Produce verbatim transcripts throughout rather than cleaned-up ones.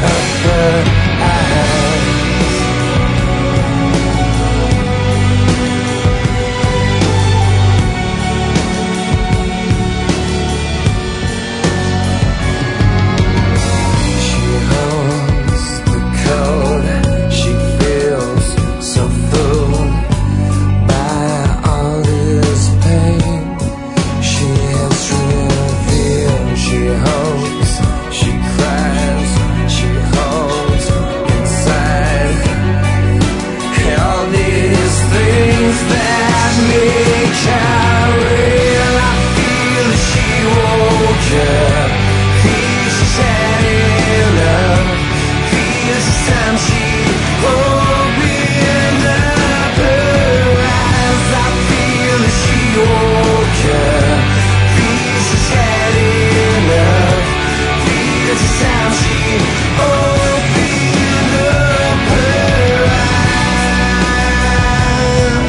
of her eyes. She holds the code, she feels so fooled by all this pain she has revealed. She hopes, she cries, she holds inside all these things that make her real. I feel that she woke up, feel she's had enough, feels it's time she opened up her eyes. I feel that she woke up, feel she's had enough, feels it's time she opened up her eyes.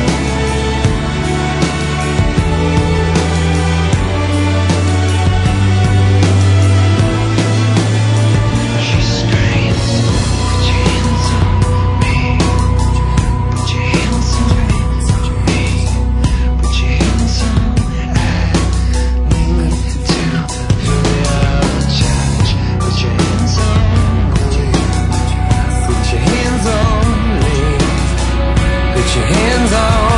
She screams, put your hands on me, put your hands on me, put your hands on me. I need to feel your touch. Put your hands on me, put your hands on me, put your hands on